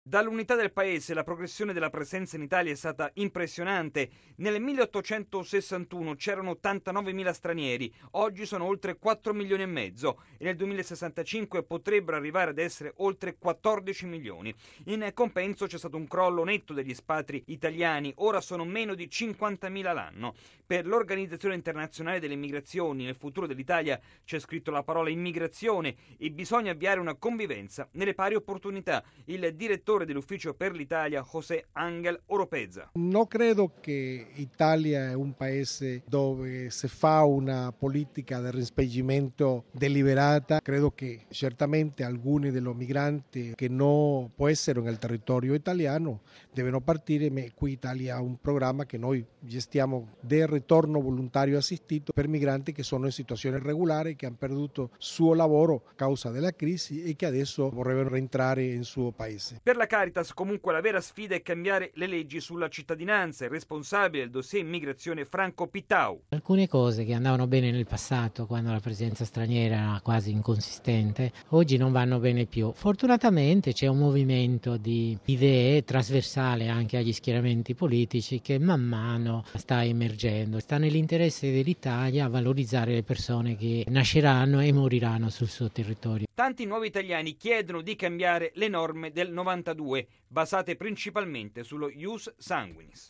Dall'unità del paese la progressione della presenza in Italia è stata impressionante. Nel 1861 c'erano 89.000 stranieri, oggi sono oltre 4 milioni e mezzo e nel 2065 potrebbero arrivare ad essere oltre 14 milioni. In compenso c'è stato un crollo netto degli espatri italiani, ora sono meno di 50.000 l'anno. Per l'Organizzazione Internazionale delle Migrazioni nel futuro dell'Italia c'è scritto la parola immigrazione e bisogna avviare una convivenza nelle pari opportunità. Il direttore dell'Ufficio per l'Italia, José Ángel Oropeza. Non credo che Italia è un paese dove si fa una politica di respingimento deliberata. Credo che certamente alcuni dei migranti che non può essere nel territorio italiano devono partire, ma qui Italia ha un programma che noi gestiamo del ritorno volontario assistito per migranti che sono in situazione irregolare, che hanno perduto il suo lavoro a causa della crisi e che adesso vorrebbero rientrare in suo paese. Per la Caritas comunque la vera sfida è cambiare le leggi sulla cittadinanza. Il responsabile del dossier immigrazione Franco Pitau. Alcune cose che andavano bene nel passato, quando la presenza straniera era quasi inconsistente, oggi non vanno bene più. Fortunatamente c'è un movimento di idee trasversale anche agli schieramenti politici che man mano sta emergendo. Sta nell'interesse dell'Italia valorizzare le persone che nasceranno e moriranno sul suo territorio. Tanti nuovi italiani chiedono di cambiare le norme del 92, basate principalmente sullo ius sanguinis.